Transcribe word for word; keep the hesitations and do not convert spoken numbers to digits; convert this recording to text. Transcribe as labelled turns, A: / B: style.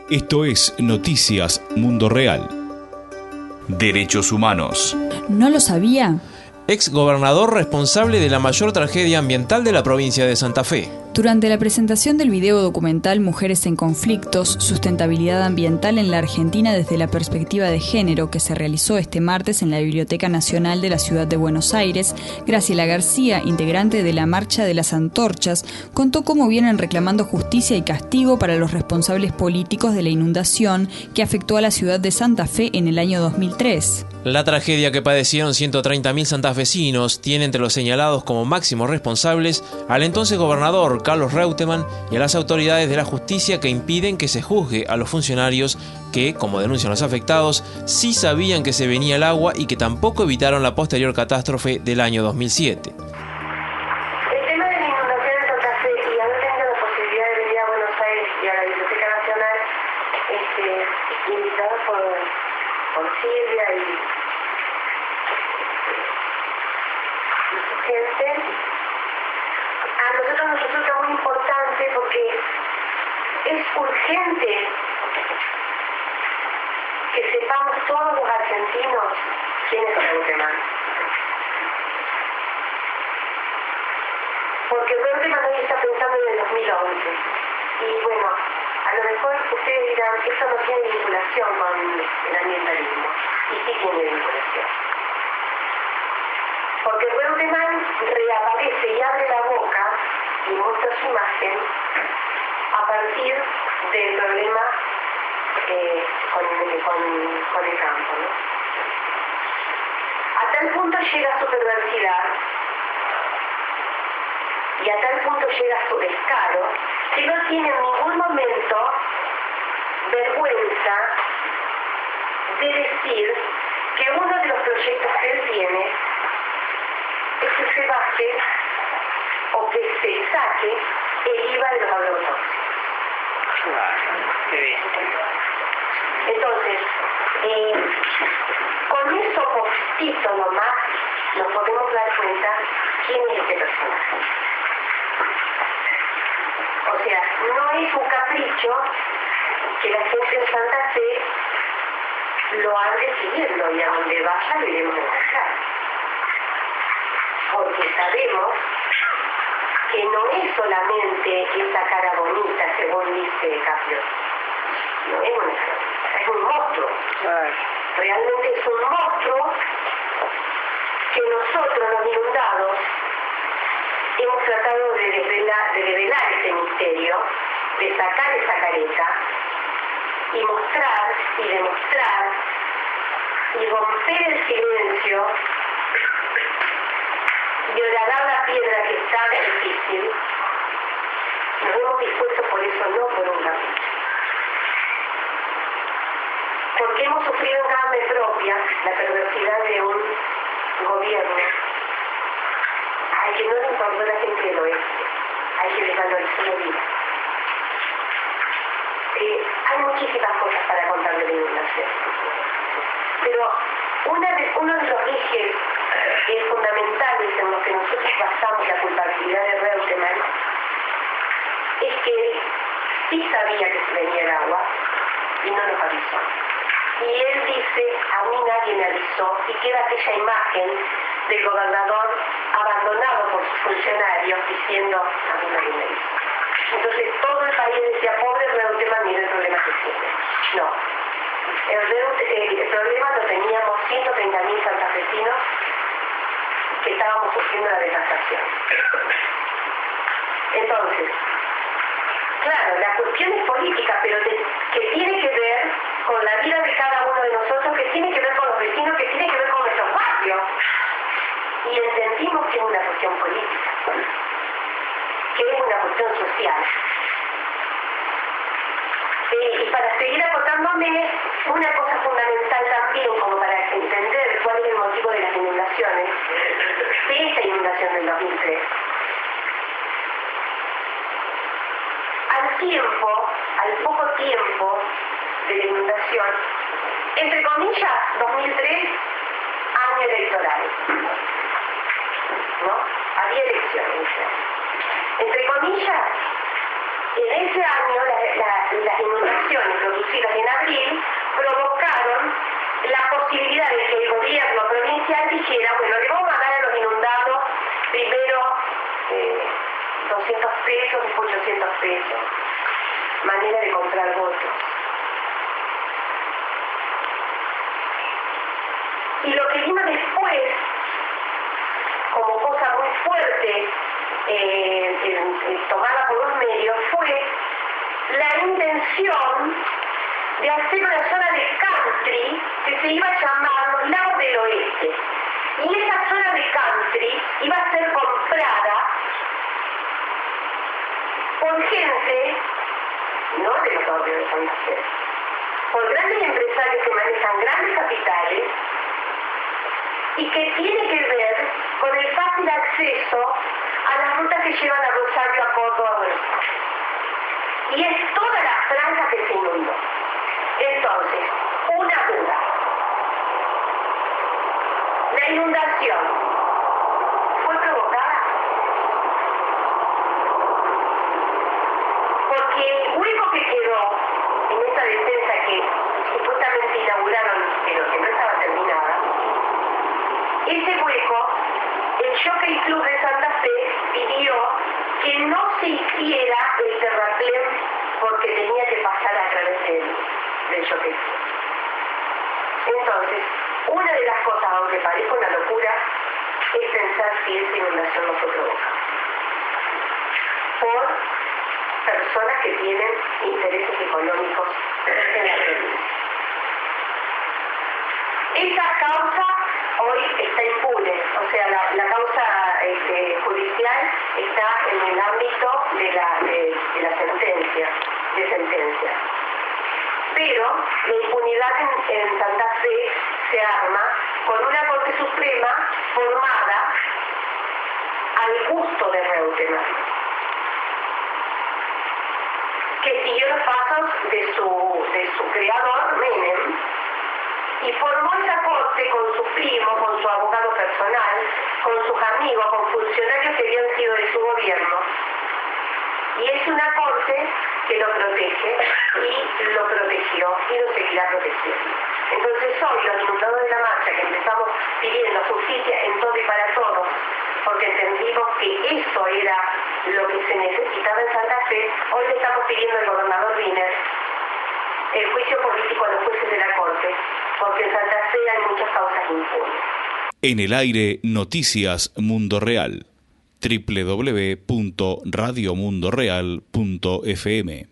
A: Esto es Noticias Mundo Real. Derechos humanos.
B: ¿No lo sabía?
C: Ex gobernador responsable de la mayor tragedia ambiental de la provincia de Santa Fe.
B: Durante la presentación del video documental Mujeres en Conflictos, Sustentabilidad Ambiental en la Argentina desde la perspectiva de género, que se realizó este martes en la Biblioteca Nacional de la Ciudad de Buenos Aires, Graciela García, integrante de la Marcha de las Antorchas, contó cómo vienen reclamando justicia y castigo para los responsables políticos de la inundación que afectó a la ciudad de Santa Fe en el año dos mil tres.
C: La tragedia que padecieron ciento treinta mil santafesinos tiene entre los señalados como máximos responsables al entonces gobernador Carlos Reutemann y a las autoridades de la justicia que impiden que se juzgue a los funcionarios que, como denuncian los afectados, sí sabían que se venía el agua y que tampoco evitaron la posterior catástrofe del año dos mil siete.
D: El tema de la inundación en Santa Fe y haber tenido la posibilidad de venir a Buenos Aires y a la Biblioteca Nacional, este, invitado por, por Silvia y, y su gente, a nosotros nos resulta muy importante porque es urgente que sepamos todos los argentinos quién es Reutemann. Porque Reutemann hoy está pensando en el dos mil once. Y bueno, a lo mejor ustedes dirán, esto no tiene vinculación con el ambientalismo. Y sí tiene vinculación. Porque Reutemann reaparece y abre la boca y muestra su imagen a partir del problema eh, con, con, con el campo, ¿no? A tal punto llega su perversidad y a tal punto llega su descaro que no tiene en ningún momento vergüenza de decir que uno de los proyectos que él tiene es que se baje o que se saque el I V A de los agrotóxicos. Entonces, eh, con eso poquitito nomás nos podemos dar cuenta quién es este personaje. O sea, no es un capricho que la gente en Santa Fe lo ande siguiendo y a donde vaya lo iremos a encajar. Porque sabemos que no es solamente esa cara bonita, según dice Caprio. No es una cara, es un monstruo. Realmente es un monstruo que nosotros, los inundados, hemos tratado de desvelar, de revelar ese misterio, de sacar esa careta y mostrar y demostrar y romper el silencio y horadar la piedra que es tan difícil. Nos hemos dispuesto por eso, no por un capricho. Porque hemos sufrido en carne propia la perversidad de un gobierno al que no le importó la gente del oeste, al que desvalorizó la vida. Eh, hay muchísimas cosas para contar de la inundación. Pero una de, uno de los ejes eh, fundamentales en los que nosotros basamos la culpabilidad de Reutemann es que él sí sabía que se venía el agua y no nos avisó. Y él dice, a mí nadie me avisó, y queda aquella imagen del gobernador abandonado por sus funcionarios diciendo, a mí nadie me avisó. Entonces todo el país decía, pobre Reutemann, mira el problema que tiene. No. El, el, el problema lo teníamos ciento treinta mil santafesinos que estábamos sufriendo la devastación. Entonces, claro, la cuestión es política, pero de, que tiene que ver con la vida de cada uno de nosotros, que tiene que ver con los vecinos, que tiene que ver con nuestros barrios. Y entendimos que es una cuestión política, que es una cuestión social. Eh, y para seguir acotándome, una cosa fundamental también, como para entender cuál es el motivo de las inundaciones, de esta inundación del dos mil tres. Al tiempo, al poco tiempo de la inundación, entre comillas, dos mil tres, año electoral, ¿no? Había elecciones. Entre comillas, En ese año, la, la, las inundaciones producidas en abril provocaron la posibilidad de que el gobierno provincial dijera, bueno, le vamos a dar a los inundados primero eh, doscientos pesos, después ochocientos pesos. Manera de comprar votos. Y lo que vino después, como cosa muy fuerte, eh, eh, eh, tomada por los medios, fue la intención de hacer una zona de country que se iba a llamar los Lagos del Oeste. Y esa zona de country iba a ser comprada por gente, no de los barrios de Santa Fe, por grandes empresarios que manejan grandes capitales y que tiene que ver con el fácil acceso a las rutas que llevan a Rosario, a Córdoba, a Buenos Aires. Y es toda la franja que se inundó. Entonces, una duda. La inundación fue provocada porque el hueco que quedó en esta defensa que supuestamente inauguraron, pero que no estaba terminada, ese hueco, el Jockey Club de Santa Fe pidió que no se hiciera el terraplén porque tenía que pasar a través del, del Jockey Club. Entonces, una de las cosas, aunque parezca una locura, es pensar si esa inundación no fue provocada por personas que tienen intereses económicos en la provincia. Esa causa hoy está impune, o sea, la, la causa este, judicial está en el ámbito de la, de, de la sentencia, de sentencia. Pero la impunidad en, en Santa Fe se arma con una Corte Suprema formada al gusto de Reutemann, que siguió los pasos de su, de su creador, Menem, y formó esa corte con su primo, con su abogado personal, con sus amigos, con funcionarios que habían sido de su gobierno. Y es una corte que lo protege y lo protegió y lo seguirá protegiendo. Entonces hoy los diputados de la marcha que empezamos pidiendo justicia en todo y para todos, porque entendimos que eso era lo que se necesitaba en Santa Fe, hoy le estamos pidiendo al gobernador Wiener el juicio político a los jueces de la Corte, porque en Santa Fe hay muchas causas impunes.
A: En el aire, Noticias Mundo Real. doble u doble u doble u punto radio mundo real punto f m